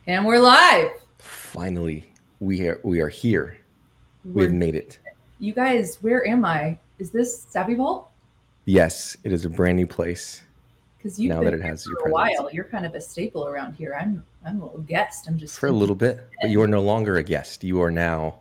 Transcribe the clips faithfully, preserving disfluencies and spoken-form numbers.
And we're live. Finally, we are we are here. We have We're made it. you guys, where am I? Is this Savvy Vault? Yes, it is a brand new place Because you've now been that it here has your for a presence. while. You're kind of a staple around here. I'm I'm a little guest. I'm just For a sneaking little bit, but you in. are no longer a guest. You are now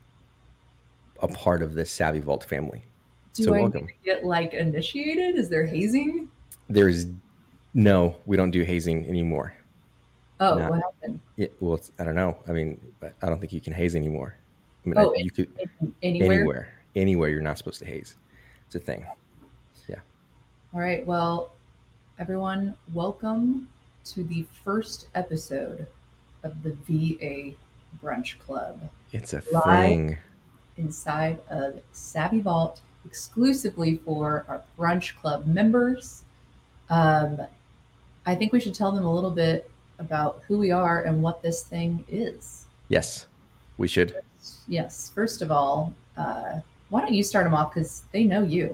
a part of this Savvy Vault family. So Do I need welcome. to get like initiated? Is there hazing? There's no, we don't do hazing anymore. Oh, Not what happened? it, well, it's, I don't know. I mean, but I don't think you can haze anymore. I mean, I, Oh, you could in, in, anywhere? anywhere, anywhere you're not supposed to haze. It's a thing. Yeah. All right. Well, everyone, welcome to the first episode of the V A Brunch Club. It's a Live thing. inside of Savvy Vault exclusively for our Brunch Club members. Um, I think we should tell them a little bit about who we are and what this thing is. Yes, we should Yes, first of all, uh, why don't you start them off because they know you?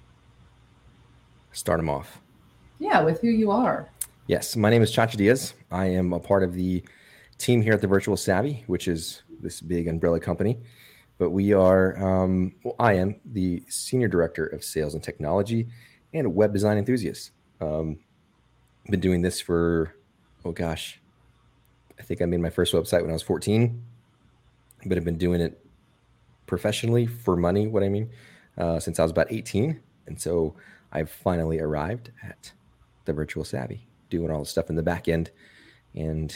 start them off. Yeah, with who you are. Yes, my name is Chacha Diaz. I am a part of the team here at the Virtual Savvy, which is this big umbrella company. But we are, um, well, I am the Senior Director of Sales and Technology and a web design enthusiast. Um, been doing this for, oh gosh, I think I made my first website when I was fourteen, but I've been doing it professionally for money, what I mean, uh, since I was about eighteen. And so I've finally arrived at the Virtual Savvy, doing all the stuff in the back end and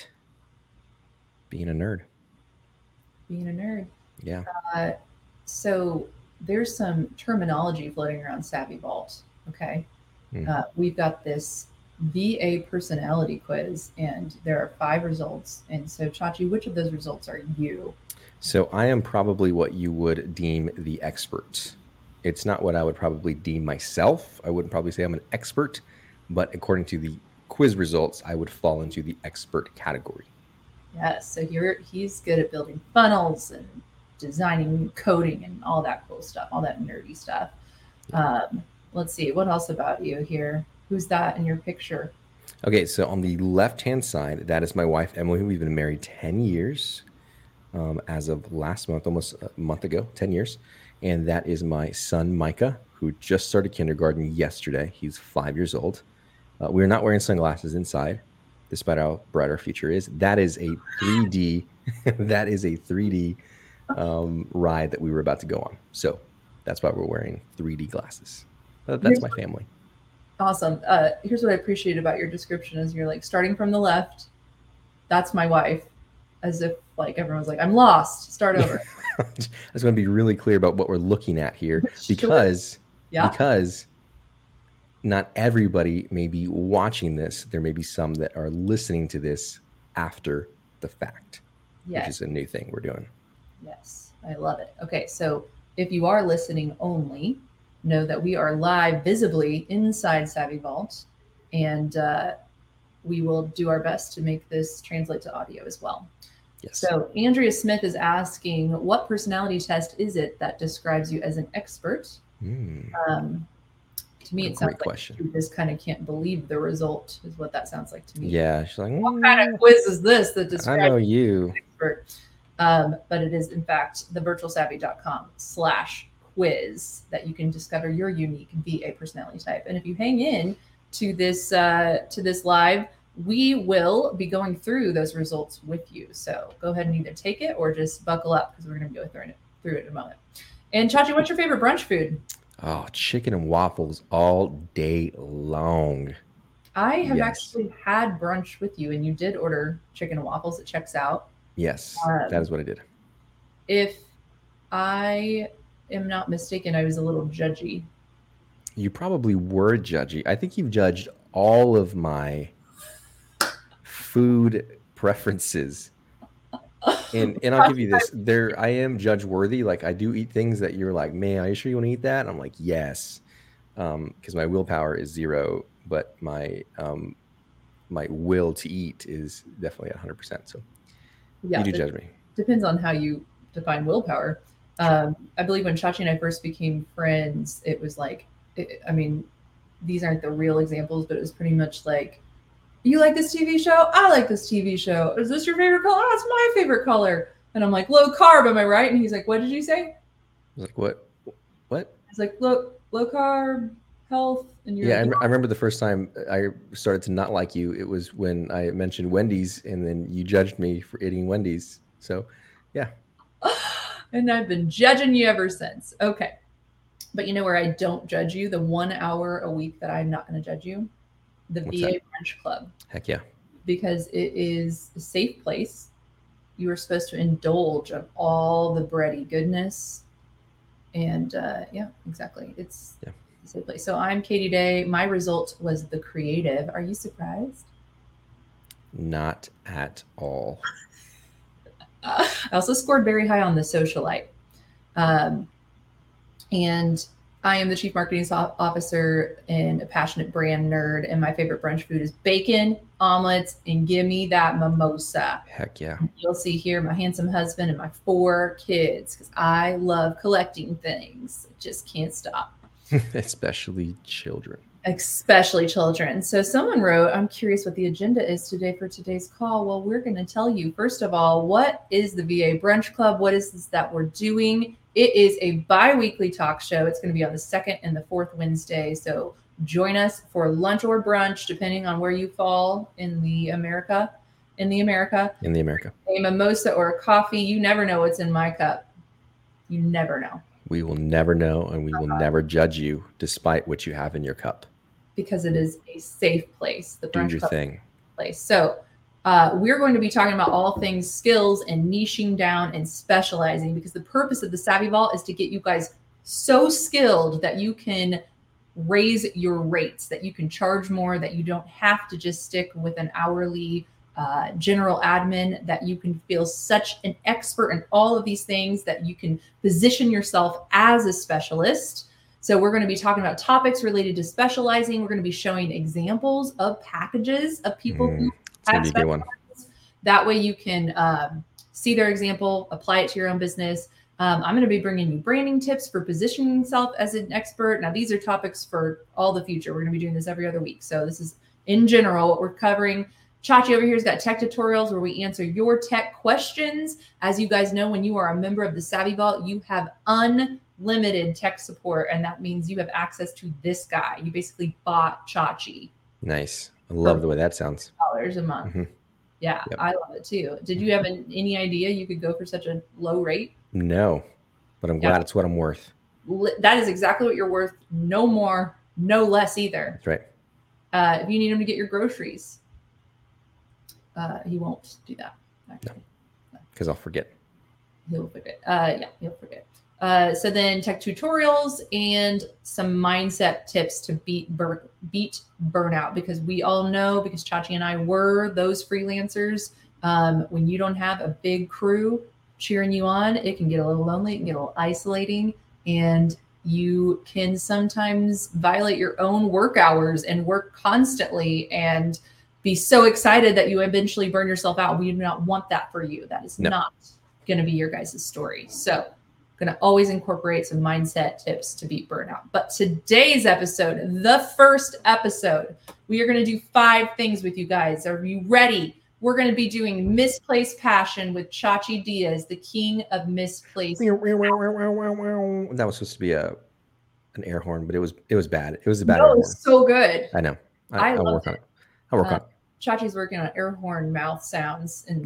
being a nerd. Being a nerd. Yeah. Uh, so there's some terminology floating around Savvy Vault. Okay. Mm. Uh, we've got this V A personality quiz, and there are five results. And so, Chachi, which of those results are you? So I am probably what you would deem the expert. It's not what I would probably deem myself. I wouldn't probably say I'm an expert, but according to the quiz results, I would fall into the expert category. Yes. So you're he's good at building funnels and designing, coding, and all that cool stuff, all that nerdy stuff. Um, let's see, what else about you here? Who's that in your picture? Okay, so on the left-hand side, that is my wife, Emily. We've been married ten years um, as of last month, almost a month ago, ten years. And that is my son, Micah, who just started kindergarten yesterday. He's five years old. Uh, we're not wearing sunglasses inside, despite how bright our future is. That is a three D, that is a three D um, ride that we were about to go on. So that's why we're wearing three D glasses. But that's Here's my what- family. Awesome. Uh, here's what I appreciate about your description is you're like starting from the left. That's my wife, as if like everyone's like, I'm lost. Start over. I just want to be really clear about what we're looking at here because Yeah. because not everybody may be watching this. There may be some that are listening to this after the fact, Yes. which is a new thing we're doing. Yes, I love it. Okay, so if you are listening only, know that we are live visibly inside Savvy Vault, and uh, we will do our best to make this translate to audio as well. Yes. So Andrea Smith is asking, what personality test is it that describes you as an expert? Mm, Um, to me, a it sounds great like question. you just kind of can't believe the result is what that sounds like to me. Yeah, she's like, What kind "Mm, of quiz is this that I describes know you. expert? Um, but it is in fact the virtual savvy dot com slash quiz that you can discover your unique V A personality type. And if you hang in to this uh, to this live, we will be going through those results with you. So go ahead and either take it or just buckle up because we're going to go through it through it in a moment. And Chachi, what's your favorite brunch food? Oh, chicken and waffles all day long. I have Yes. actually had brunch with you, and you did order chicken and waffles. It checks out. Yes, Um, that is what I did. If I am not mistaken, I was a little judgy. You probably were judgy. I think you've judged all of my food preferences. And and I'll give you this. There I am judge worthy. Like I do eat things that you're like, man, are you sure you want to eat that? I'm like, yes. Um, because my willpower is zero, but my um my will to eat is definitely at one hundred percent. So Yeah, you do it judge me. depends on how you define willpower. Um, I believe when Chachi and I first became friends, it was like, it, I mean, these aren't the real examples, but it was pretty much like You like this T V show? I like this T V show. Is this your favorite color? Oh, it's my favorite color. And I'm like, low carb, am I right? And he's like, what did you say? I was like, what? What? He's like, low, low carb, health. And you're Yeah, like, I, I remember the first time I started to not like you. It was when I mentioned Wendy's, and then you judged me for eating Wendy's. So, yeah. And I've been judging you ever since. Okay. But you know where I don't judge you? The one hour a week that I'm not going to judge you? The What's V A that? Brunch Club. Heck yeah. Because it is a safe place. You are supposed to indulge on all the bready goodness. And uh, yeah, exactly. It's Yeah. a safe place. So I'm Katie Day. My result was the creative. Are you surprised? Not at all. Uh, I also scored very high on the socialite. Um, and I am the chief marketing officer and a passionate brand nerd. And my favorite brunch food is bacon, omelets, and give me that mimosa. Heck yeah. You'll see here my handsome husband and my four kids because I love collecting things. Just can't stop. Especially children. Especially children. So someone wrote, I'm curious what the agenda is today for today's call. Well, we're going to tell you, first of all, what is the V A Brunch Club? What is this that we're doing? It is a bi-weekly talk show. It's going to be on the second and the fourth Wednesday. So join us for lunch or brunch, depending on where you fall in the America. In the America. In the America. A mimosa or a coffee. You never know what's in my cup. You never know. We will never know, and we will uh-huh. never judge you despite what you have in your cup. Because it is a safe place. The Do brunch your club thing. Place. So uh, we're going to be talking about all things skills and niching down and specializing, because the purpose of the Savvy Vault is to get you guys so skilled that you can raise your rates, that you can charge more, that you don't have to just stick with an hourly uh, general admin, that you can feel such an expert in all of these things that you can position yourself as a specialist. So we're going to be talking about topics related to specializing. We're going to be showing examples of packages of people mm, who have specialized. That way you can um, see their example, apply it to your own business. Um, I'm going to be bringing you branding tips for positioning yourself as an expert. Now, these are topics for all the future. We're going to be doing this every other week. So this is in general what we're covering. Chachi over here has got tech tutorials where we answer your tech questions. As you guys know, when you are a member of the Savvy Vault, you have unlimited tech support. And that means you have access to this guy. You basically bought Chachi. Nice. I love the way that sounds. Dollars a month. Mm-hmm. Yeah, yep. I love it too. Did you have an, any idea you could go for such a low rate? No, but I'm glad yeah. it's what I'm worth. That is exactly what you're worth. No more, no less either. That's right. Uh, if you need him to get your groceries, uh, he won't do that. Actually, because no. I'll forget. He'll forget. Uh, yeah, he'll forget. Uh, so then tech tutorials and some mindset tips to beat bur- beat burnout, because we all know, because Chachi and I were those freelancers, um, when you don't have a big crew cheering you on, it can get a little lonely, it can get a little isolating, and you can sometimes violate your own work hours and work constantly and be so excited that you eventually burn yourself out. We do not want that for you. That is no. not going to be your guys' story. So going to always incorporate some mindset tips to beat burnout. But today's episode, the first episode, we are going to do five things with you guys. Are you ready? We're going to be doing Misplaced Passion with Chachi Diaz, the king of misplaced. That was supposed to be a an air horn, but it was it was bad. It was a bad no, air horn. It was so good. I know. I, I I'll work it. on it. I'll work uh, on it. Chachi's working on air horn mouth sounds and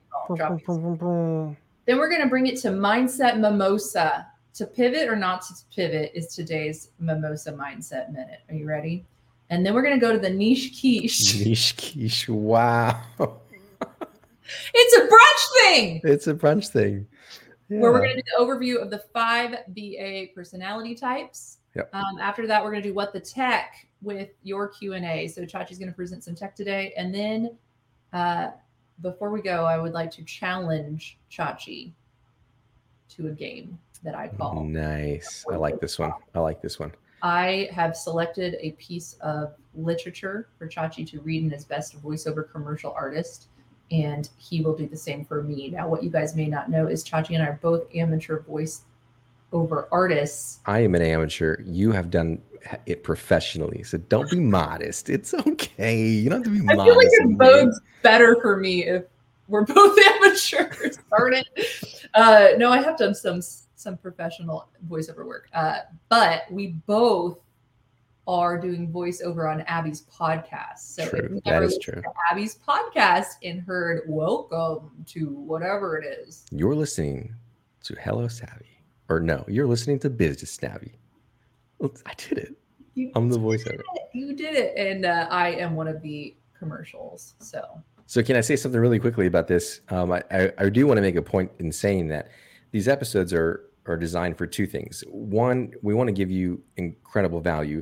then we're going to bring it to Mindset Mimosa. To pivot or not to pivot is today's Mimosa Mindset Minute. Are you ready? And then we're going to go to the niche quiche. Niche quiche. Wow. It's a brunch thing. It's a brunch thing. Yeah. Where we're going to do the overview of the five V A personality types. Yep. Um, after that, we're going to do What the Tech with your Q and A. So Chachi's going to present some tech today. And then uh, before we go, I would like to challenge Chachi to a game that I call. Nice. I like this one. I like this one. I have selected a piece of literature for Chachi to read in his best voiceover commercial artist, and he will do the same for me. Now, what you guys may not know is Chachi and I are both amateur voice over artists. I am an amateur. You have done it professionally, so don't be modest. It's okay. You don't have to be I modest. feel like it bodes better for me if we're both amateurs. Darn it. Uh, no, I have done some some professional voiceover work, uh, but we both are doing voiceover on Abby's podcast. So true. if you That ever is listened true. to Abby's podcast and heard "Welcome to whatever it is," You're listening to Hello Savvy, or no, you're listening to Business Savvy. Well, I did it. You I'm the did voiceover. it. You did it, and uh, I am one of the commercials. So, so can I say something really quickly about this? Um, I, I, I do want to make a point in saying that these episodes are are designed for two things. One, we want to give you incredible value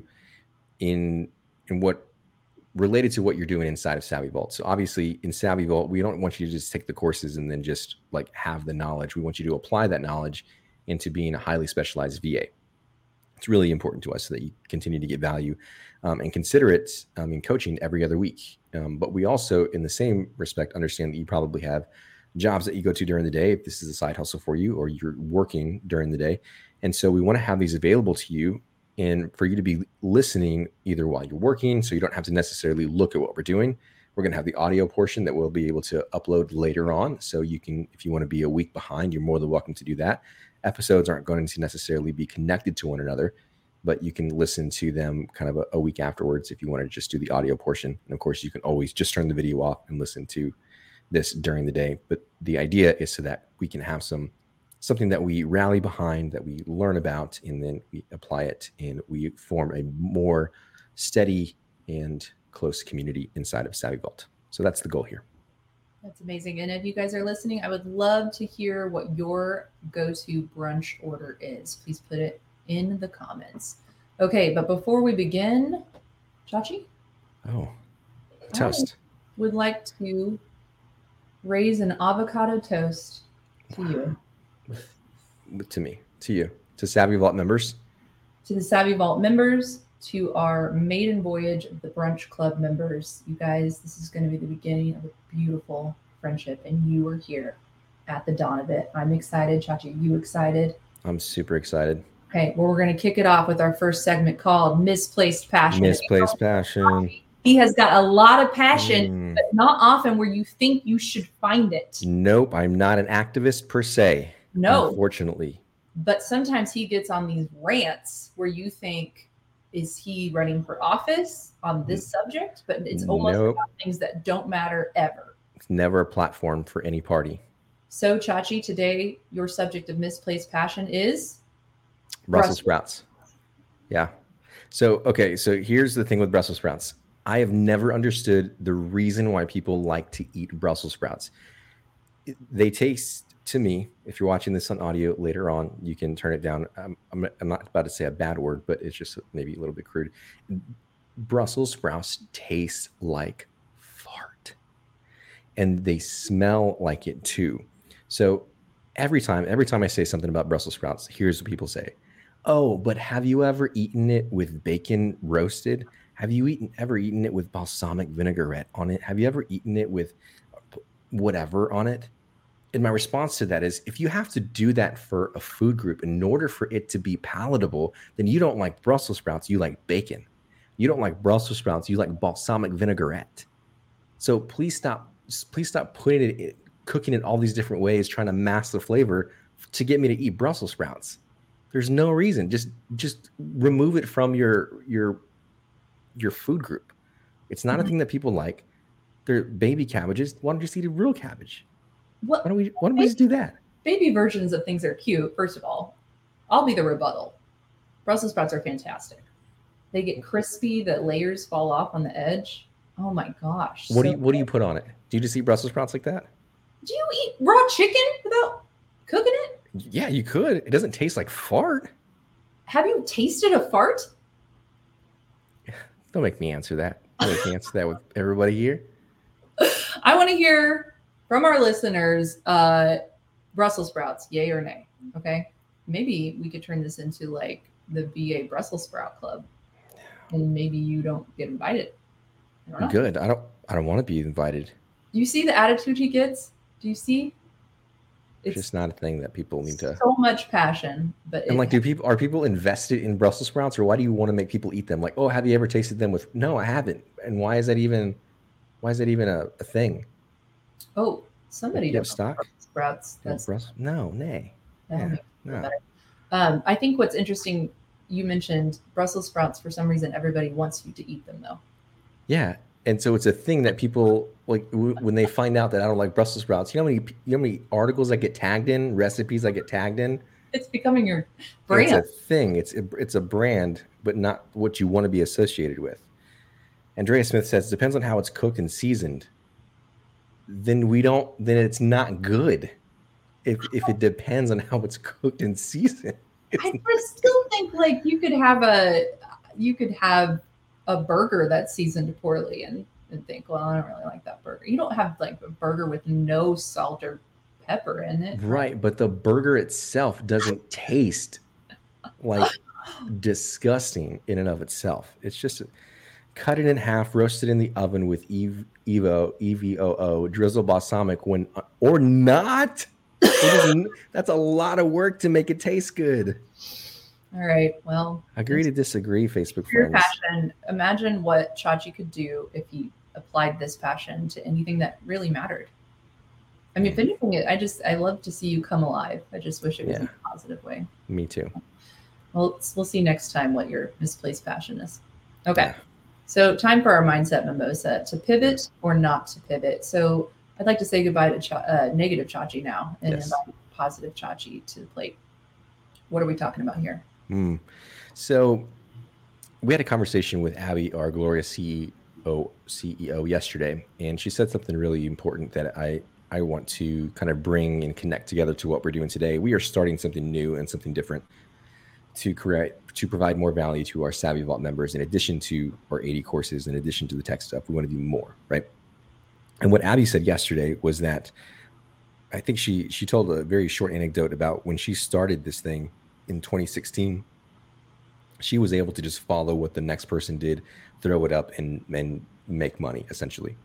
in in what related to what you're doing inside of Savvy Vault. So obviously in Savvy Vault, we don't want you to just take the courses and then just like have the knowledge. We want you to apply that knowledge into being a highly specialized V A. It's really important to us so that you continue to get value um, and consider it um, in coaching every other week. Um, but we also, in the same respect, understand that you probably have jobs that you go to during the day, if this is a side hustle for you, or you're working during the day. And so we want to have these available to you and for you to be listening either while you're working, so you don't have to necessarily look at what we're doing. We're going to have the audio portion that we'll be able to upload later on. So you can, if you want to be a week behind, you're more than welcome to do that. Episodes aren't going to necessarily be connected to one another, but you can listen to them kind of a, a week afterwards if you want to just do the audio portion. And of course, you can always just turn the video off and listen to this during the day. But the idea is so that we can have some something that we rally behind, that we learn about, and then we apply it, and we form a more steady and close community inside of Savvy Vault. So that's the goal here. That's amazing. And if you guys are listening, I would love to hear what your go-to brunch order is. Please put it in the comments. Okay, but before we begin, Chachi? Oh, toast. I would like to raise an avocado toast to you. To me, to you, to Savvy Vault members. To the Savvy Vault members, to our maiden voyage of the Brunch Club members. You guys, this is going to be the beginning of a beautiful friendship, and you are here at the dawn of it. I'm excited. Chachi, you excited? I'm super excited. Okay, well, we're going to kick it off with our first segment called Misplaced Passion. Misplaced Passion. He has got a lot of passion, Mm. but not often where you think you should find it. Nope, I'm not an activist per se. No. Unfortunately. But sometimes he gets on these rants where you think, is he running for office on this subject? But it's almost Nope. about things that don't matter ever. It's never a platform for any party. So, Chachi, today your subject of misplaced passion is Brussels sprouts. Yeah. So, okay. So here's the thing with Brussels sprouts. I have never understood the reason why people like to eat Brussels sprouts. They taste, to me, if you're watching this on audio later on, you can turn it down. I'm, I'm, I'm not about to say a bad word, but it's just maybe a little bit crude. Brussels sprouts taste like fart, and they smell like it too. So every time, every time I say something about Brussels sprouts, here's what people say. Oh, but have you ever eaten it with bacon roasted? Have you eaten ever eaten it with balsamic vinaigrette on it? Have you ever eaten it with whatever on it? And my response to that is, if you have to do that for a food group in order for it to be palatable, then you don't like Brussels sprouts, you like bacon. You don't like Brussels sprouts, you like balsamic vinaigrette. So please stop, please stop putting it, cooking it all these different ways, trying to mask the flavor to get me to eat Brussels sprouts. There's no reason. Just just remove it from your your your food group. It's not mm-hmm. a thing that people like. They're baby cabbages. Why don't you just eat a real cabbage? What, why don't we why don't we just do that? Baby versions of things are cute, first of all. I'll be the rebuttal. Brussels sprouts are fantastic. They get crispy, the layers fall off on the edge. Oh my gosh. What so do you what do you put on it? Do you just eat Brussels sprouts like that? Do you eat raw chicken without cooking it? Yeah, you could. It doesn't taste like fart. Have you tasted a fart? Don't make me answer that. Don't make me answer that with everybody here. I want to hear from our listeners, uh, Brussels sprouts, yay or nay? Okay. Maybe we could turn this into like the V A Brussels sprout club, and maybe you don't get invited. I don't know. Good. I don't. I don't want to be invited. Do you see the attitude he gets? Do you see? It's just not a thing that people need to. So much passion, but and like, do people are people invested in Brussels sprouts, or why do you want to make people eat them? Like, oh, have you ever tasted them with? No, I haven't. And why is that even? Why is that even a, a thing? Oh, somebody like, does stock sprouts. That's Brussels. No, nay. Yeah, no. Um, I think what's interesting. You mentioned Brussels sprouts. For some reason, everybody wants you to eat them, though. Yeah, and so it's a thing that people like w- when they find out that I don't like Brussels sprouts. You know how many you know how many articles I get tagged in, recipes I get tagged in. It's becoming your brand. It's a thing. It's a, it's a brand, but not what you want to be associated with. Andrea Smith says, depends on how it's cooked and seasoned. Then we don't. Then it's not good. If if it depends on how it's cooked and seasoned. I still think like you could have a you could have a burger that's seasoned poorly and, and think, well, I don't really like that burger. You don't have like a burger with no salt or pepper in it. Right. But the burger itself doesn't taste like disgusting in and of itself. It's just cut it in half, roast it in the oven with Ev- Evo, E V O O, drizzle balsamic when or not. That's a lot of work to make it taste good. All right. Well, agree to disagree, Facebook your friends. Passion. Imagine what Chachi could do if he applied this passion to anything that really mattered. I mean, if anything, I just I love to see you come alive. I just wish it was yeah. in a positive way. Me too. Well, we'll see next time what your misplaced passion is. Okay. Yeah. So time for our mindset mimosa, to pivot or not to pivot. So I'd like to say goodbye to cha- uh, negative Chachi now and yes. invite positive Chachi to the plate. What are we talking about here? Mm. So we had a conversation with Abby, our Gloria C E O, C E O yesterday, and she said something really important that I, I want to kind of bring and connect together to what we're doing today. We are starting something new and something different to create, to provide more value to our Savvy Vault members. In addition to our eighty courses, in addition to the tech stuff, we want to do more, right? And what Abby said yesterday was that I think she she told a very short anecdote about when she started this thing in twenty sixteen. She was able to just follow what the next person did, throw it up and, and make money essentially.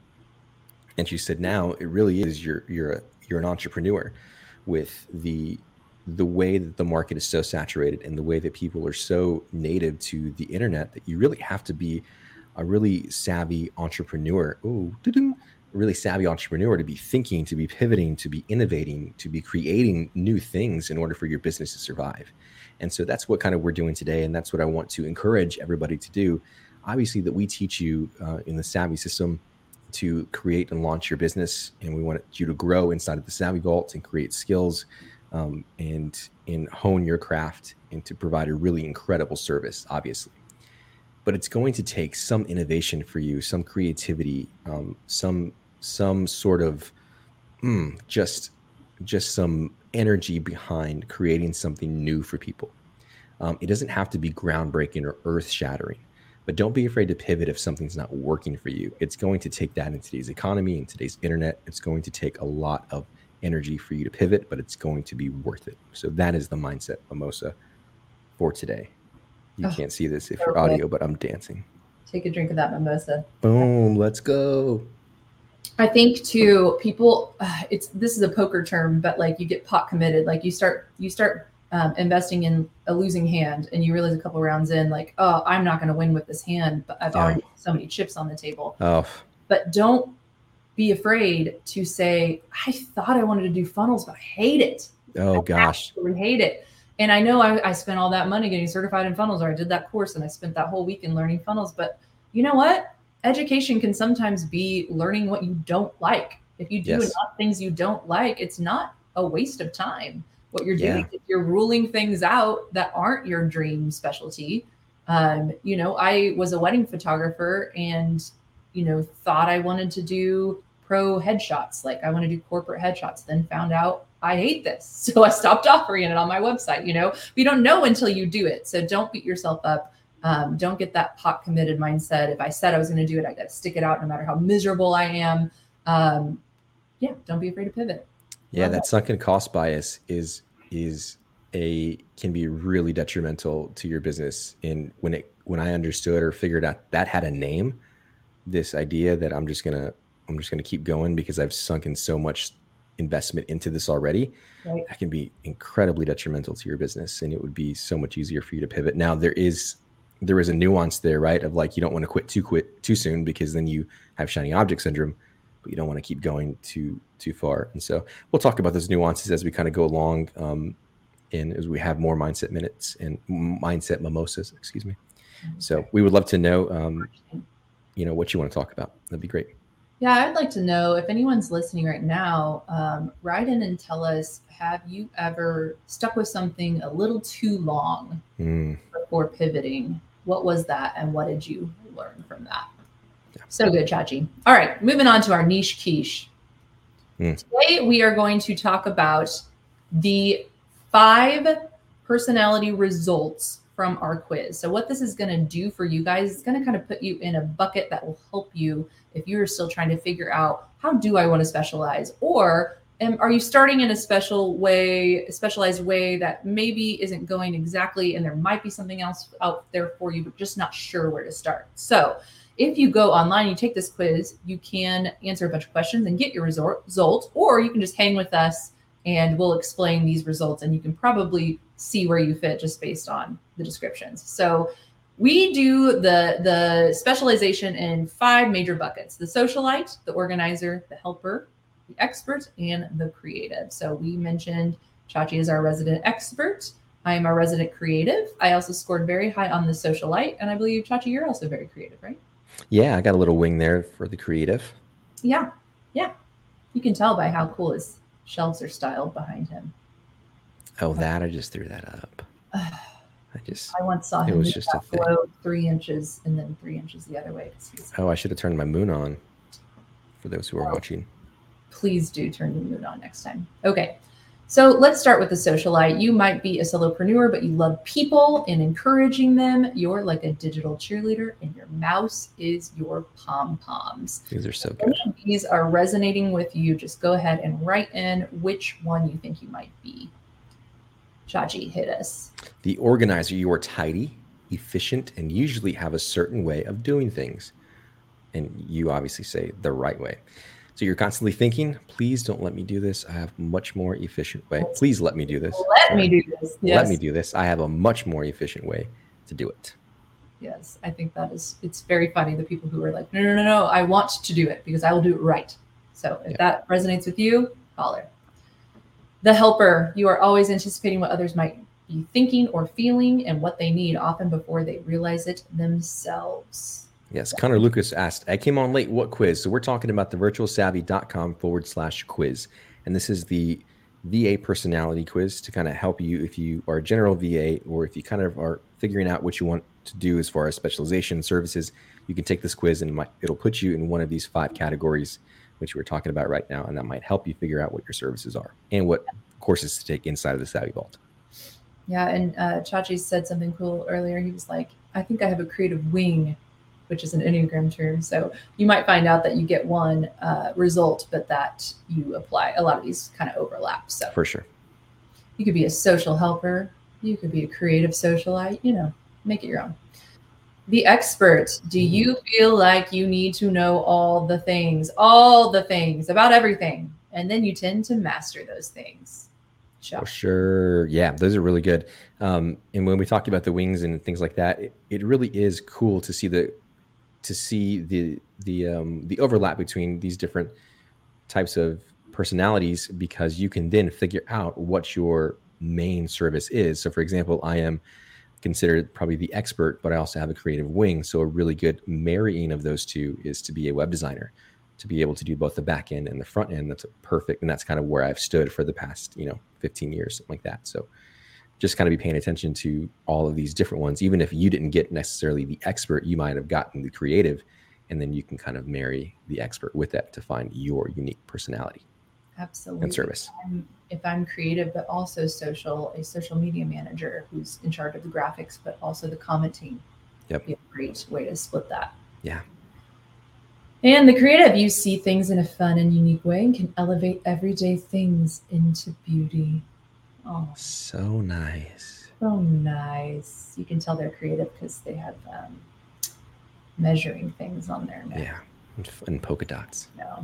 And she said, now it really is you're you're a, you're an entrepreneur with the the way that the market is so saturated and the way that people are so native to the internet that you really have to be a really savvy entrepreneur. Ooh, doo-doo. A really savvy entrepreneur to be thinking, to be pivoting, to be innovating, to be creating new things in order for your business to survive. And so that's what kind of we're doing today. And that's what I want to encourage everybody to do. Obviously that we teach you uh, in the Savvy system to create and launch your business. And we want you to grow inside of the Savvy Vault and create skills um, and, and hone your craft and to provide a really incredible service, obviously. But it's going to take some innovation for you, some creativity, um, some some sort of mm, just just some energy behind creating something new for people. Um, it doesn't have to be groundbreaking or earth-shattering, but don't be afraid to pivot if something's not working for you. It's going to take that in today's economy, in today's internet. It's going to take a lot of energy for you to pivot, but it's going to be worth it. So that is the mindset mimosa for today. You oh, can't see this if you're okay. audio, but I'm dancing. Take a drink of that mimosa. Boom, let's go. I think too, people, uh, it's, this is a poker term, but like you get pot committed, like you start, you start um, investing in a losing hand and you realize a couple rounds in like, oh, I'm not going to win with this hand, but I've yeah. already put so many chips on the table. Oh. But don't be afraid to say, I thought I wanted to do funnels, but I hate it. Oh I gosh. I hate it. And I know I, I spent all that money getting certified in funnels, or I did that course and I spent that whole weekend learning funnels. But you know what? Education can sometimes be learning what you don't like. If you do yes. enough things you don't like, it's not a waste of time. What you're doing yeah. is you're ruling things out that aren't your dream specialty. Um, you know, I was a wedding photographer and, you know, thought I wanted to do pro headshots. Like I want to do corporate headshots, then found out I hate this. So I stopped offering it on my website. You know, you don't know until you do it. So don't beat yourself up. Um, don't get that pot committed mindset. If I said I was going to do it, I got to stick it out no matter how miserable I am. Um, yeah. Don't be afraid to pivot. Yeah. That, that sunken cost bias is, is a, can be really detrimental to your business. And when it, when I understood or figured out that had a name, this idea that I'm just going to, I'm just going to keep going because I've sunk in so much investment into this already, Right. that can be incredibly detrimental to your business, and it would be so much easier for you to pivot. Now there is there is a nuance there, right? Of like, you don't want to quit too quit too soon, because then you have shiny object syndrome, but you don't want to keep going too too far. And so we'll talk about those nuances as we kind of go along, um, and as we have more mindset minutes and mindset mimosas, excuse me. So we would love to know, um, you know, what you want to talk about. That'd be great. Yeah, I'd like to know if anyone's listening right now, um, write in and tell us, have you ever stuck with something a little too long Mm. before pivoting? What was that, and what did you learn from that? Yeah. So good, Chachi. All right, moving on to our niche quiche. Mm. Today we are going to talk about the five personality results from our quiz. So what this is going to do for you guys, it's going to kind of put you in a bucket that will help you if you're still trying to figure out, how do I want to specialize? Or am, are you starting in a special way, a specialized way that maybe isn't going exactly, and there might be something else out there for you, but just not sure where to start. So if you go online, you take this quiz, you can answer a bunch of questions and get your resort, result, or you can just hang with us and we'll explain these results, and you can probably see where you fit just based on the descriptions. So we do the, the specialization in five major buckets: the socialite, the organizer, the helper, the expert, and the creative. So we mentioned Chachi is our resident expert. I am our resident creative. I also scored very high on the socialite, and I believe, Chachi, you're also very creative, right? Yeah, I got a little wing there for the creative. Yeah, yeah. You can tell by how cool his shelves are styled behind him. Oh, that I just threw that up. I just I once saw him. It was just a thing. Glow three inches and then three inches the other way. He's, oh, I should have turned my moon on for those who are oh, watching. Please do turn the moon on next time. Okay. So let's start with the socialite. You might be a solopreneur, but you love people and encouraging them. You're like a digital cheerleader, and your mouse is your pom-poms. These are so If good. any of these are resonating with you, just go ahead and write in which one you think you might be. Chachi, hit us. The organizer, you are tidy, efficient, and usually have a certain way of doing things. And you obviously say the right way. So you're constantly thinking, please don't let me do this. I have a much more efficient way. Please let me do this. Let Sorry. me do this. Yes. Let me do this. I have a much more efficient way to do it. Yes, I think that is, it's very funny, the people who are like, no, no, no, no, I want to do it because I will do it right. So if Yeah. that resonates with you, holler. The helper, you are always anticipating what others might be thinking or feeling and what they need, often before they realize it themselves. Yes, Connor Lucas asked, I came on late, what quiz? So we're talking about the virtualsavvy.com forward slash quiz. And this is the V A personality quiz to kind of help you if you are a general V A, or if you kind of are figuring out what you want to do as far as specialization services. You can take this quiz and it might, it'll put you in one of these five categories, which we're talking about right now. And that might help you figure out what your services are and what courses to take inside of the Savvy Vault. Yeah, and uh, Chachi said something cool earlier. He was like, I think I have a creative wing, which is an Enneagram term. So you might find out that you get one uh, result, but that you apply. A lot of these kind of overlap. So For sure. You could be a social helper. You could be a creative socialite. You know, make it your own. The expert. Do you feel like you need to know all the things, all the things about everything? And then you tend to master those things. For sure. Yeah, those are really good. Um, and when we talked about the wings and things like that, it, it really is cool to see the to see the the um, the overlap between these different types of personalities, because you can then figure out what your main service is. So, for example, I am considered probably the expert, but I also have a creative wing. So a really good marrying of those two is to be a web designer, to be able to do both the back end and the front end. That's perfect. And that's kind of where I've stood for the past, you know, fifteen years, something like that. So just kind of be paying attention to all of these different ones. Even if you didn't get necessarily the expert, you might have gotten the creative, and then you can kind of marry the expert with that to find your unique personality. Absolutely. And service. If I'm, if I'm creative, but also social, a social media manager who's in charge of the graphics, but also the commenting. Yep. Be a great way to split that. Yeah. And the creative, you see things in a fun and unique way and can elevate everyday things into beauty. Oh, so nice. So nice. You can tell they're creative because they have um, measuring things on there now. Yeah. And polka dots. No.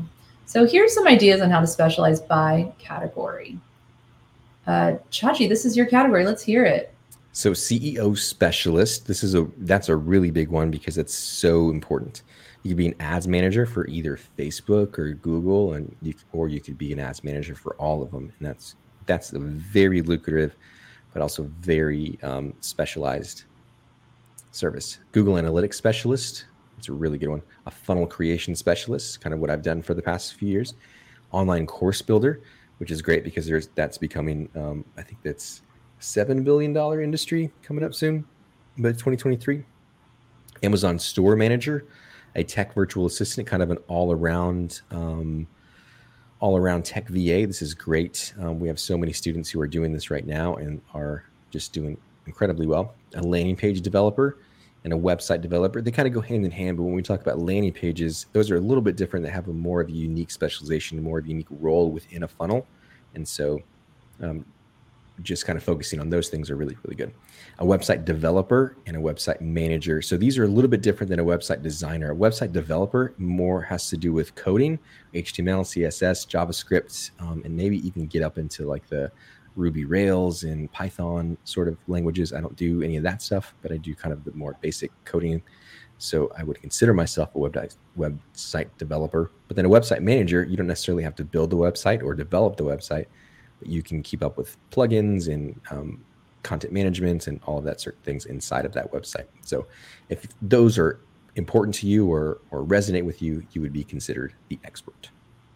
So here's some ideas on how to specialize by category. Uh, Chachi, this is your category. Let's hear it. So C E O specialist, this is a that's a really big one because it's so important. You could be an ads manager for either Facebook or Google, and you, or you could be an ads manager for all of them, and that's that's a very lucrative, but also very um, specialized service. Google Analytics specialist, it's a really good one. A funnel creation specialist, kind of what I've done for the past few years. Online course builder, which is great because there's that's becoming, um, I think that's seven billion dollars industry coming up soon, but twenty twenty-three. Amazon store manager, a tech virtual assistant, kind of an all-around um, all-around tech V A. This is great. Um, we have so many students who are doing this right now and are just doing incredibly well. A landing page developer and a website developer, they kind of go hand in hand, but when we talk about landing pages, those are a little bit different. They have a more of a unique specialization, more of a unique role within a funnel. And so um, just kind of focusing on those things are really, really good. A website developer and a website manager. So these are a little bit different than a website designer. A website developer more has to do with coding, H T M L, C S S, JavaScript, um, and maybe even get up into like the Ruby Rails and Python sort of languages. I don't do any of that stuff, but I do kind of the more basic coding. So I would consider myself a web website developer. But then a website manager, you don't necessarily have to build the website or develop the website, but you can keep up with plugins and um, content management and all of that sort of things inside of that website. So if those are important to you or, or resonate with you, you would be considered the expert.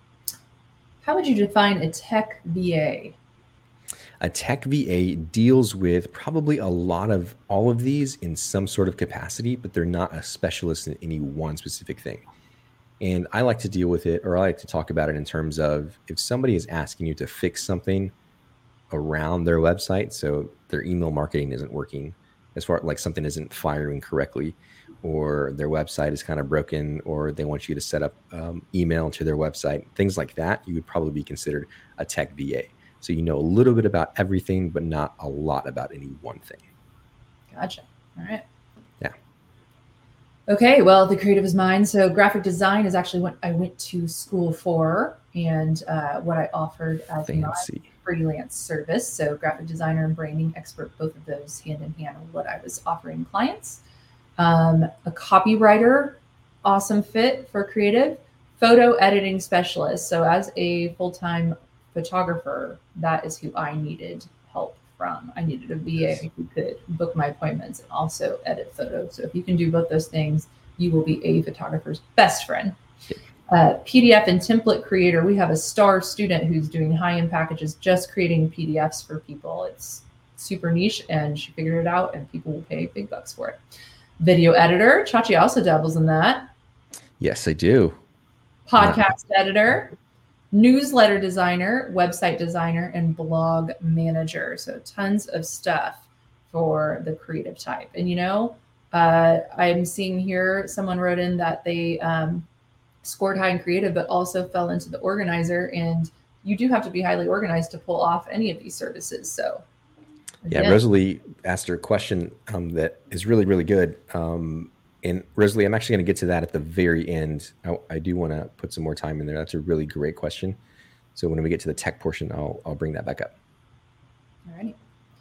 How would you define a tech V A? A tech V A deals with probably a lot of all of these in some sort of capacity, but they're not a specialist in any one specific thing. And I like to deal with it, or I like to talk about it in terms of if somebody is asking you to fix something around their website, so their email marketing isn't working, as far like something isn't firing correctly, or their website is kind of broken, or they want you to set up um, email to their website, things like that, you would probably be considered a tech V A. So you know a little bit about everything, but not a lot about any one thing. Gotcha. All right. Yeah. Okay. Well, the creative is mine. So graphic design is actually what I went to school for, and uh, what I offered as Fancy. my freelance service. So graphic designer and branding expert, both of those hand in hand with what I was offering clients. Um, a copywriter, awesome fit for creative. Photo editing specialist. So as a full-time photographer, that is who I needed help from. I needed a V A who could book my appointments and also edit photos. So if you can do both those things, you will be a photographer's best friend. Uh, P D F and template creator. We have a star student who's doing high-end packages, just creating P D Fs for people. It's super niche, and she figured it out, and people will pay big bucks for it. Video editor. Chachi also dabbles in that. Yes, I do. Podcast yeah. editor. Newsletter designer, website designer, and blog manager. So tons of stuff for the creative type. And, you know, uh, I'm seeing here someone wrote in that they um, scored high in creative, but also fell into the organizer. And you do have to be highly organized to pull off any of these services. So, yeah, yeah. Rosalie asked her a question um, that is really, really good. Um, And Rosalie, I'm actually going to get to that at the very end. I, I do want to put some more time in there. That's a really great question. So when we get to the tech portion, I'll I'll bring that back up. All righty.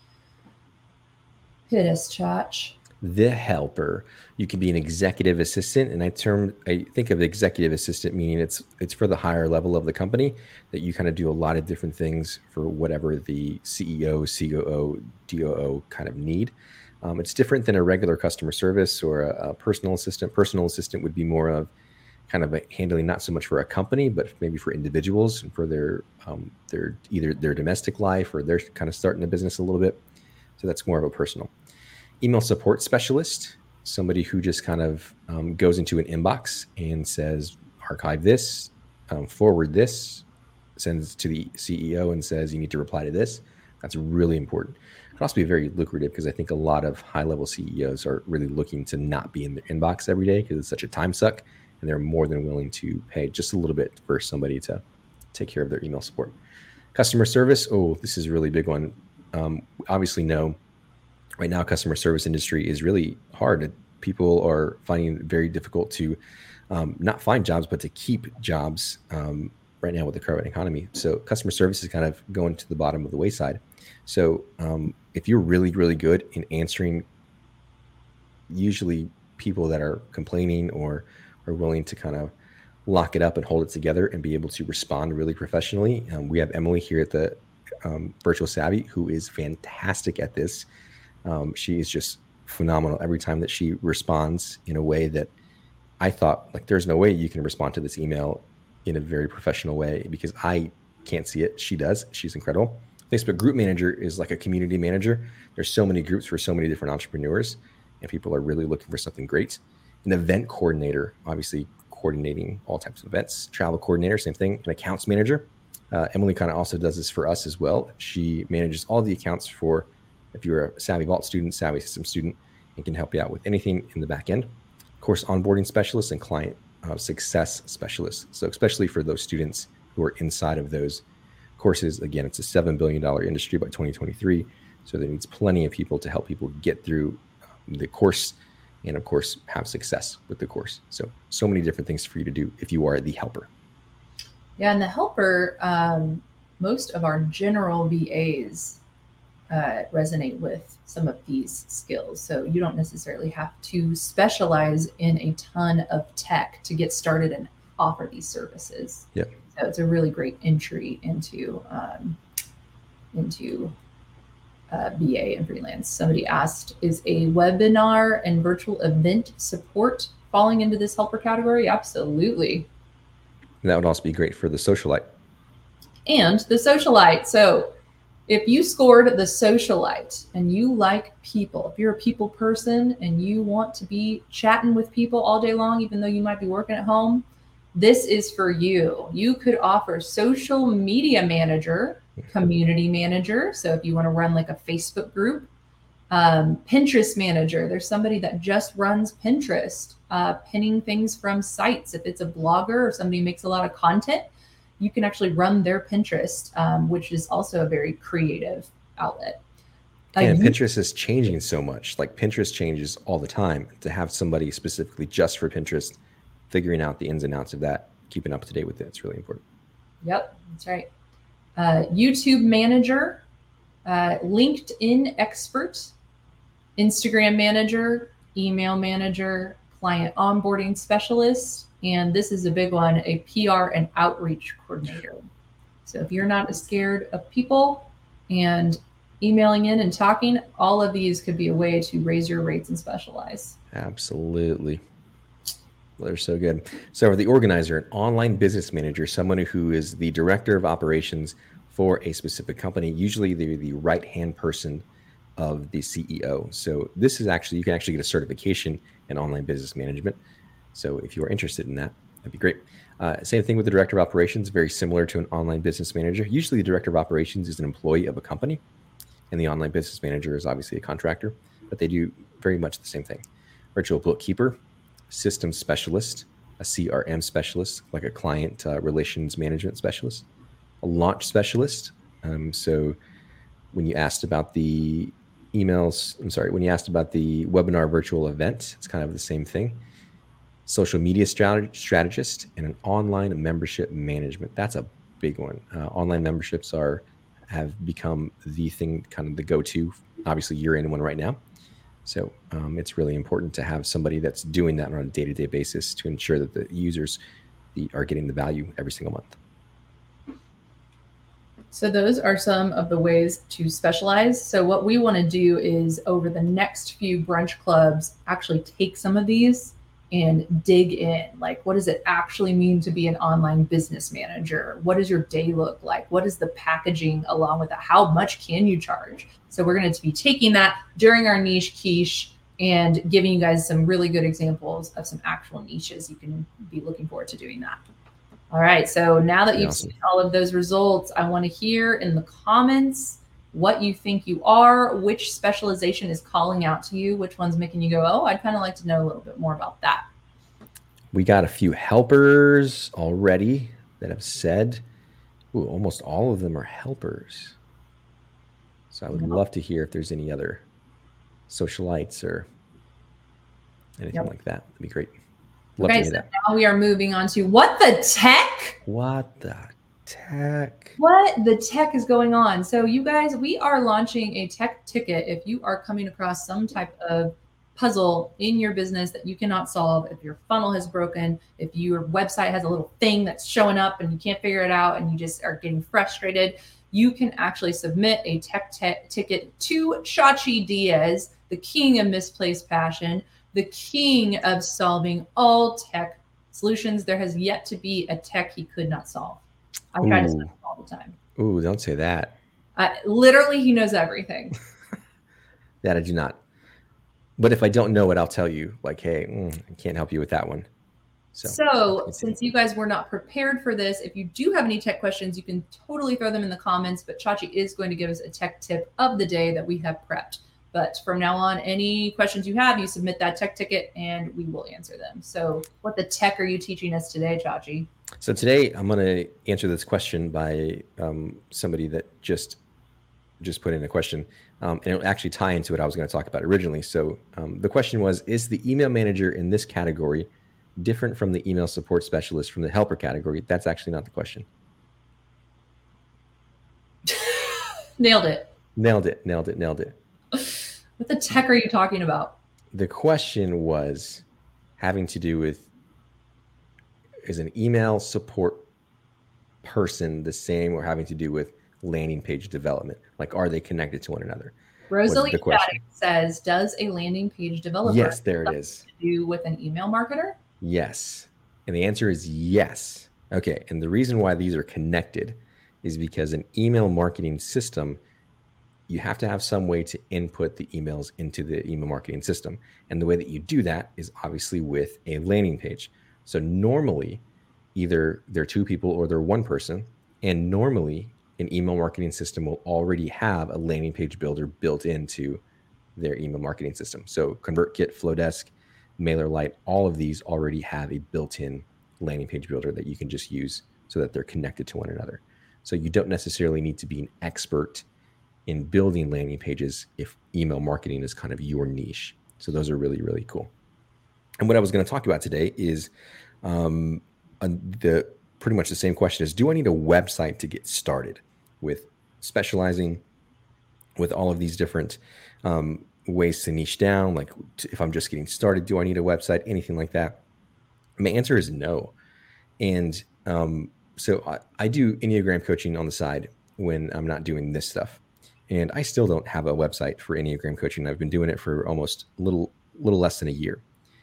Hit us, Chach. The helper. You can be an executive assistant, and I term I think of executive assistant meaning it's it's for the higher level of the company that you kind of do a lot of different things for whatever the C E O, C O O, D O O kind of need. Um, it's different than a regular customer service or a, a personal assistant. Personal assistant would be more of kind of a handling not so much for a company, but maybe for individuals and for their um, their either their domestic life or they're kind of starting a business a little bit. So that's more of a personal. Email support specialist, somebody who just kind of um, goes into an inbox and says, archive this, um, forward this, sends to the C E O and says, you need to reply to this. That's really important. It can also be very lucrative because I think a lot of high-level C E Os are really looking to not be in their inbox every day because it's such a time suck, and they're more than willing to pay just a little bit for somebody to take care of their email support. Customer service, oh, this is a really big one. Um, obviously, no. Right now, customer service industry is really hard. People are finding it very difficult to um, not find jobs, but to keep jobs um, right now with the current economy. So customer service is kind of going to the bottom of the wayside. So um, if you're really, really good in answering usually people that are complaining or are willing to kind of lock it up and hold it together and be able to respond really professionally. Um, we have Emily here at the um, Virtual Savvy, who is fantastic at this. Um, she is just phenomenal every time that she responds in a way that I thought, like, there's no way you can respond to this email in a very professional way because I can't see it. She does. She's incredible. Facebook Group Manager is like a community manager. There's so many groups for so many different entrepreneurs, and people are really looking for something great. An event coordinator, obviously coordinating all types of events. Travel coordinator, same thing. An accounts manager. Uh, Emily kind of also does this for us as well. She manages all the accounts for, if you're a Savvy Vault student, Savvy System student, and can help you out with anything in the back end. Course onboarding specialist and client uh, success specialist. So especially for those students who are inside of those courses, again, it's a seven billion dollars industry by twenty twenty-three. So there needs plenty of people to help people get through um, the course and, of course, have success with the course. So, so many different things for you to do if you are the helper. Yeah, and the helper, um, most of our general V As uh, resonate with some of these skills. So you don't necessarily have to specialize in a ton of tech to get started and offer these services. Yeah. So it's a really great entry into um, into uh, V A and freelance. Somebody asked, is a webinar and virtual event support falling into this helper category? Absolutely. And that would also be great for the socialite. And the socialite. So if you scored the socialite and you like people, if you're a people person and you want to be chatting with people all day long, even though you might be working at home, this is for you. You could offer social media manager, community manager. So if you want to run like a Facebook group, um, Pinterest manager, there's somebody that just runs Pinterest, uh, pinning things from sites. If it's a blogger or somebody who makes a lot of content, you can actually run their Pinterest, um, which is also a very creative outlet. Uh, and you- Pinterest is changing so much. Like Pinterest changes all the time. To have somebody specifically just for Pinterest, figuring out the ins and outs of that, keeping up to date with it, it's really important. Yep, that's right. Uh, YouTube manager, uh, LinkedIn expert, Instagram manager, email manager, client onboarding specialist, and this is a big one, a P R and outreach coordinator. So if you're not as scared of people and emailing in and talking, all of these could be a way to raise your rates and specialize. Absolutely. They're so good. So for the organizer, an online business manager, someone who is the director of operations for a specific company, usually they're the right-hand person of the C E O. So this is actually, you can actually get a certification in online business management. So if you are interested in that, that'd be great. Uh, same thing with the director of operations, very similar to an online business manager. Usually the director of operations is an employee of a company, and the online business manager is obviously a contractor, but they do very much the same thing. Virtual bookkeeper, system specialist, a C R M specialist, like a client uh, relations management specialist, a launch specialist. Um, so when you asked about the emails, I'm sorry, when you asked about the webinar virtual event, it's kind of the same thing. Social media strat- strategist and an online membership management. That's a big one. Uh, online memberships are have become the thing, kind of the go-to. Obviously, you're in one right now. So um, it's really important to have somebody that's doing that on a day-to-day basis to ensure that the users the, are getting the value every single month. So those are some of the ways to specialize. So what we want to do is over the next few brunch clubs, actually take some of these and dig in. Like, what does it actually mean to be an online business manager? What does your day look like? What is the packaging along with it? How much can you charge? So we're going to be taking that during our niche quiche and giving you guys some really good examples of some actual niches. You can be looking forward to doing that. All right. So now that you've Awesome. seen all of those results, I want to hear in the comments what you think you are, which specialization is calling out to you, which one's making you go, oh, I'd kind of like to know a little bit more about that. We got a few helpers already that have said, ooh, almost all of them are helpers. So I would Yep. love to hear if there's any other socialites or anything Yep. like that. That'd be great. Love Okay, to so hear that. now we are moving on to what the tech? What the tech? What the tech is going on? So you guys, we are launching a tech ticket. If you are coming across some type of puzzle in your business that you cannot solve, if your funnel has broken, if your website has a little thing that's showing up and you can't figure it out and you just are getting frustrated, you can actually submit a tech te- ticket to Chachi Diaz, the king of misplaced passion, the king of solving all tech solutions. There has yet to be a tech he could not solve. I try to solve it all the time. Ooh, don't say that. Uh, literally, he knows everything. That I do not. But if I don't know it, I'll tell you, like, hey, mm, I can't help you with that one. So, so since you guys were not prepared for this, if you do have any tech questions, you can totally throw them in the comments. But Chachi is going to give us a tech tip of the day that we have prepped. But from now on, any questions you have, you submit that tech ticket and we will answer them. So what the tech are you teaching us today, Chachi? So today I'm going to answer this question by um, somebody that just just put in a question. Um, and it'll actually tie into what I was going to talk about originally. So um, the question was, is the email manager in this category different from the email support specialist from the helper category? That's actually not the question. Nailed it. Nailed it. Nailed it. Nailed it. What the tech are you talking about? The question was having to do with, is an email support person the same or having to do with landing page development? Like, are they connected to one another? Rosalie says, does a landing page developer yes, there it is. To do with an email marketer? Yes. And the answer is yes. Okay. And the reason why these are connected is because an email marketing system, you have to have some way to input the emails into the email marketing system. And the way that you do that is obviously with a landing page. So normally, either they're two people or they're one person. And normally, an email marketing system will already have a landing page builder built into their email marketing system. So ConvertKit, Flowdesk, MailerLite, all of these already have a built-in landing page builder that you can just use so that they're connected to one another. So you don't necessarily need to be an expert in building landing pages if email marketing is kind of your niche. So those are really, really cool. And what I was going to talk about today is um, the pretty much the same question is, do I need a website to get started with specializing with all of these different um, ways to niche down? Like if I'm just getting started, do I need a website? Anything like that? My answer is no. And um, so I, I do Enneagram coaching on the side when I'm not doing this stuff. And I still don't have a website for Enneagram coaching. I've been doing it for almost a little, little less than a year.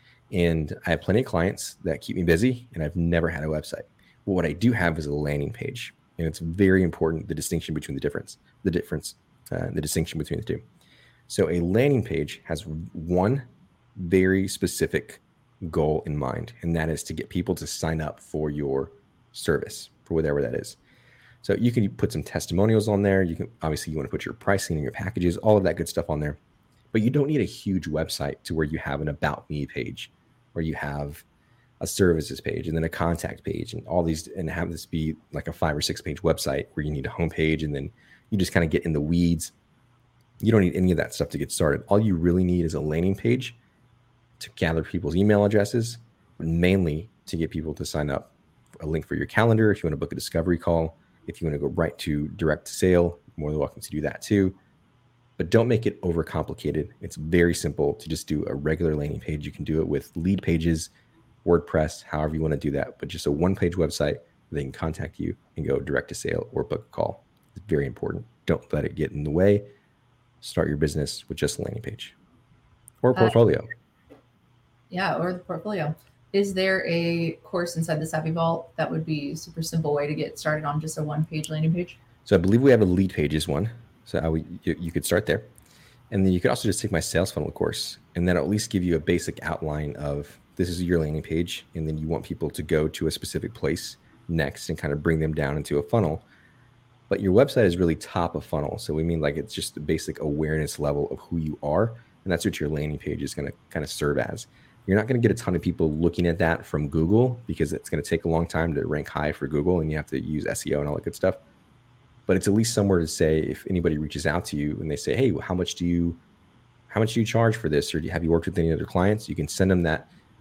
And I have plenty of clients that keep me busy, and I've never had a website. But what I do have is a landing page. And it's very important, the distinction between the difference, the difference, uh, the distinction between the two. So a landing page has one very specific goal in mind, and that is to get people to sign up for your service, for whatever that is. So you can put some testimonials on there. You can, obviously you want to put your pricing and your packages, all of that good stuff on there, but you don't need a huge website to where you have an about me page, or you have a services page and then a contact page and all these, and have this be like a five or six page website where you need a homepage and then you just kind of get in the weeds. You don't need any of that stuff to get started. All you really need is a landing page to gather people's email addresses, but mainly to get people to sign up. A link for your calendar if you want to book a discovery call. If you want to go right to direct sale, more than welcome to do that too. But don't make it overcomplicated. It's very simple to just do a regular landing page. You can do it with lead pages, WordPress, however you want to do that. But just a one-page website where they can contact you and go direct to sale or book a call. It's very important. Don't let it get in the way. Start your business with just a landing page or a portfolio. Uh, yeah, or the portfolio. Is there a course inside the Savvy Vault that would be a super simple way to get started on just a one-page landing page? So I believe we have a lead pages one. So I would, you, you could start there. And then you could also just take my sales funnel course, and that'll at least give you a basic outline of this is your landing page. And then you want people to go to a specific place next and kind of bring them down into a funnel. But your website is really top of funnel. So we mean like it's just the basic awareness level of who you are. And that's what your landing page is going to kind of serve as. You're not going to get a ton of people looking at that from Google because it's going to take a long time to rank high for Google and you have to use S E O and all that good stuff. But it's at least somewhere to say if anybody reaches out to you and they say, hey, how much do you, how much do you charge for this? Or do you, have you worked with any other clients? You can send them that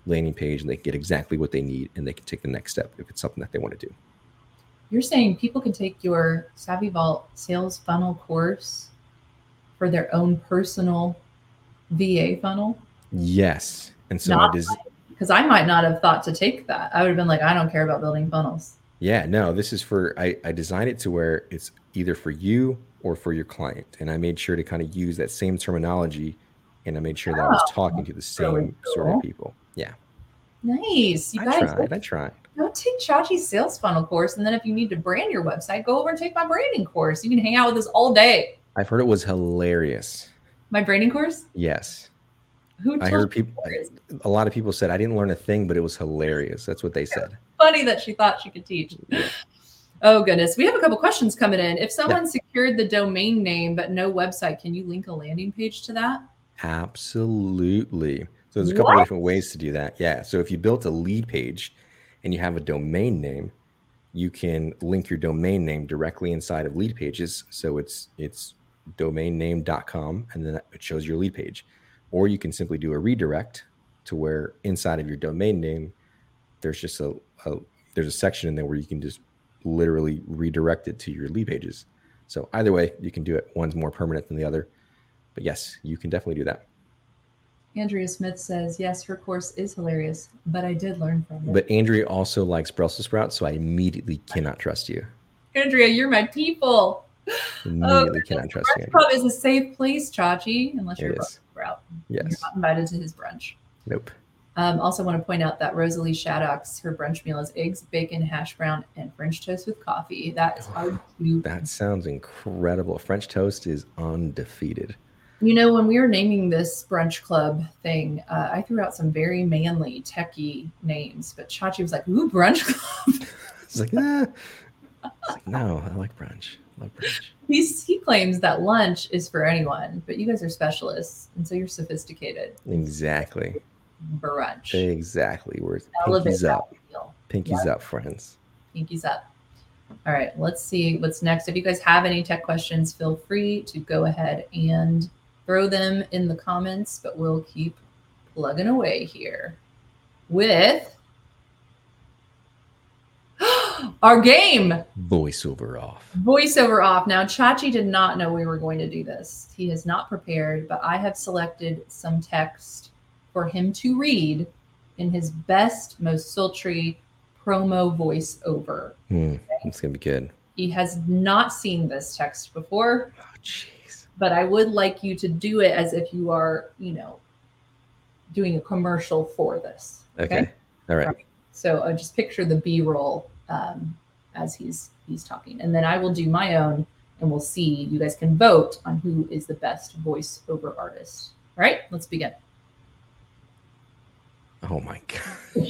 landing page, and they get exactly what they need, and they can take the next step if it's something that they want to do. You're saying people can take your Savvy Vault sales funnel course for their own personal V A funnel? Yes. And so I just, because I might not have thought to take that. I would have been like, I don't care about building funnels. Yeah, no, this is for, I, I designed it to where it's either for you or for your client. And I made sure to kind of use that same terminology, and I made sure that I was talking to the same really cool. sort of people. Yeah. Nice. You I guys, tried, I tried. Go take Chachi's sales funnel course. And then if you need to brand your website, go over and take my branding course. You can hang out with us all day. I've heard it was hilarious. My branding course? Yes. Who I heard people, a lot of people said, I didn't learn a thing, but it was hilarious. That's what they said. Funny that she thought she could teach. Oh, goodness. We have a couple questions coming in. If someone yeah. secured the domain name but no website, can you link a landing page to that? Absolutely. So there's a couple what? of different ways to do that. Yeah. So if you built a lead page and you have a domain name, you can link your domain name directly inside of lead pages. So it's it's domain name dot com, and then it shows your lead page. Or you can simply do a redirect to where inside of your domain name, there's just a, a there's a section in there where you can just literally redirect it to your lead pages. So either way, you can do it. One's more permanent than the other. But yes, you can definitely do that. Andrea Smith says, yes, her course is hilarious, but I did learn from it. But Andrea also likes Brussels sprouts, so I immediately cannot trust you. Andrea, you're my people. Immediately oh, cannot trust you. Brunch Club is a safe place, Chachi, unless you're it a Brussels sprout. Yes. You're not invited to his brunch. Nope. Um, also want to point out that Rosalie Shaddocks, her brunch meal is eggs, bacon, hash brown, and French toast with coffee. That is hard to... That sounds incredible. French toast is undefeated. You know, when we were naming this brunch club thing, uh, I threw out some very manly, techie names, but Chachi was like, ooh, brunch club. It's like, nah. It's like, no, I like brunch. I love brunch. He's, he claims that lunch is for anyone, but you guys are specialists, and so you're sophisticated. Exactly. Brunch. Exactly. We're Elevate pinkies up. Pinkies yep. up, friends. Pinkies up. All right, let's see what's next. If you guys have any tech questions, feel free to go ahead and throw them in the comments, but we'll keep plugging away here with our game. Voiceover off. Voiceover off. Now, Chachi did not know we were going to do this. He is not prepared, but I have selected some text for him to read in his best, most sultry promo voiceover. Mm, it's going to be good. He has not seen this text before. Oh, jeez. But I would like you to do it as if you are, you know, doing a commercial for this. Okay. okay. All right. All right. So uh, just picture the B-roll um, as he's he's talking. And then I will do my own, and we'll see. You guys can vote on who is the best voiceover artist. All right, let's begin. Oh, my God.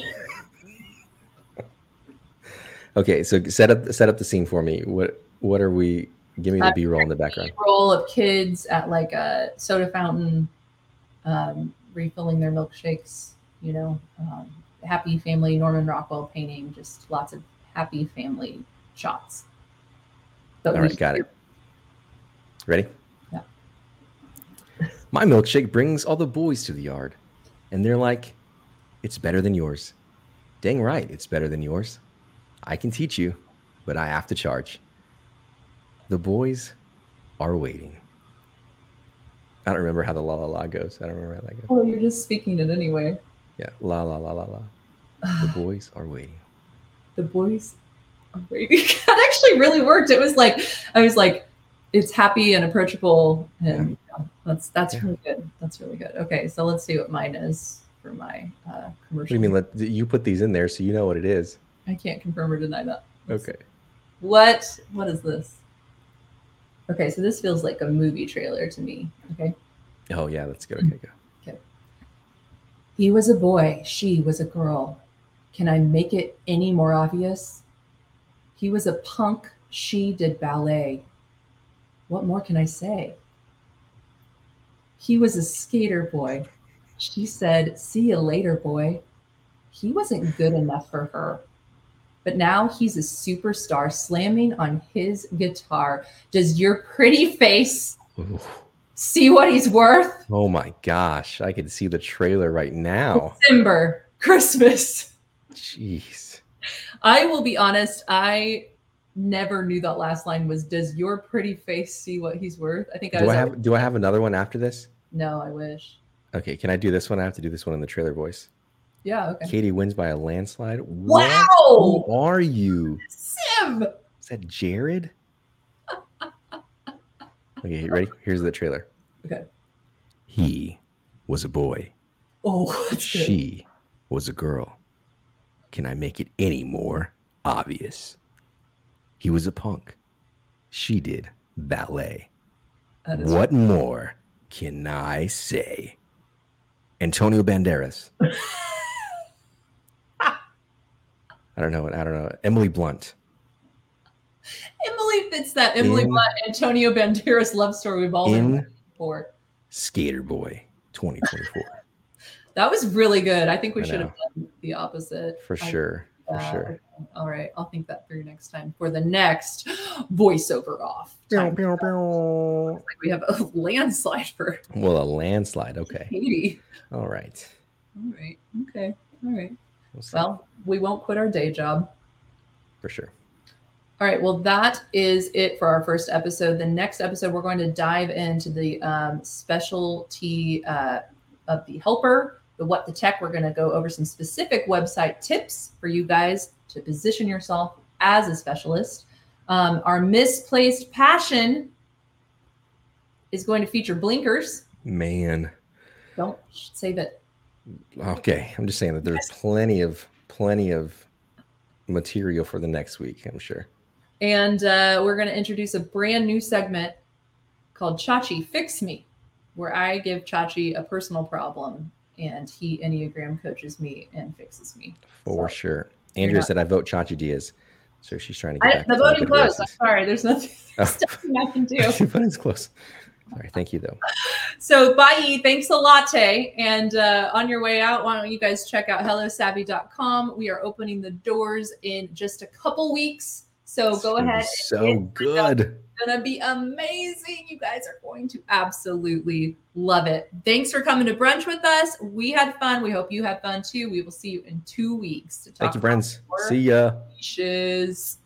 Okay, so set up set up the scene for me. What what are we? Give me the B-roll in the background. B-roll of kids at like a soda fountain, um, refilling their milkshakes. You know, um, happy family. Norman Rockwell painting. Just lots of happy family shots. But all right, got it. Ready? Yeah. My milkshake brings all the boys to the yard, and they're like, "It's better than yours." Dang right, it's better than yours. I can teach you, but I have to charge. The boys are waiting. I don't remember how the la la la goes. I don't remember how that goes. Oh, you're just speaking it anyway. Yeah, la la la la la. The boys are waiting. The boys are waiting. That actually really worked. It was like, I was like, it's happy and approachable. And yeah. that's that's yeah. really good. That's really good. Okay, so let's see what mine is for my uh, commercial. What do you mean? Let, you put these in there so you know what it is. I can't confirm or deny that. Let's okay. See. What? What is this? Okay, so this feels like a movie trailer to me. Okay. Oh yeah, that's good. Okay, go. Okay. He was a boy. She was a girl. Can I make it any more obvious? He was a punk. She did ballet. What more can I say? He was a skater boy. She said, "See you later, boy." He wasn't good enough for her. But now he's a superstar slamming on his guitar. Does your pretty face Ooh. See what he's worth? Oh my gosh. I can see the trailer right now. December, Christmas. Jeez. I will be honest. I never knew that last line was, does your pretty face see what he's worth? I think I Do was I have always- do I have another one after this? No, I wish. Okay, can I do this one? I have to do this one in the trailer voice. Yeah, okay. Katie wins by a landslide. Wow! What? Who are you? Sim! Is that Jared? Okay, ready? Here's the trailer. Okay. He was a boy. Oh, that's good. She was a girl. Can I make it any more obvious? He was a punk. She did ballet. That is What more can I say? Antonio Banderas. I don't know. I don't know. Emily Blunt. Emily fits that Emily In- Blunt, Antonio Banderas love story we've all been In waiting for. Skater Boy twenty twenty-four. That was really good. I think we I should know. have done the opposite. For I- sure. For uh, sure. All right. I'll think that through next time for the next voiceover off. time. Well, Like we have a landslide for a landslide. Okay. Katie. All right. All right. Okay. All right. We'll see. Well, we won't quit our day job. For sure. All right. Well, that is it for our first episode. The next episode, we're going to dive into the um, specialty uh, of the helper, the what the tech. We're going to go over some specific website tips for you guys to position yourself as a specialist. Um, our misplaced passion is going to feature blinkers. Man. Don't save it. Okay. I'm just saying that there's plenty of plenty of material for the next week, I'm sure. And uh, we're going to introduce a brand new segment called Chachi Fix Me, where I give Chachi a personal problem and he Enneagram coaches me and fixes me. For So, sure. Andrea not- said I vote Chachi Diaz. So she's trying to get I, back the to voting good closed. I'm graces. sorry. There's nothing, Oh. there's nothing I can do. Voting's close. Sorry. Thank you, though. So bye. Thanks a latte. And uh, on your way out, why don't you guys check out hello savvy dot com. We are opening the doors in just a couple weeks. So It's go gonna be ahead. So and good. It's gonna be amazing. You guys are going to absolutely love it. Thanks for coming to brunch with us. We had fun. We hope you had fun too. We will see you in two weeks to talk Thank you, friends. more See ya. niches.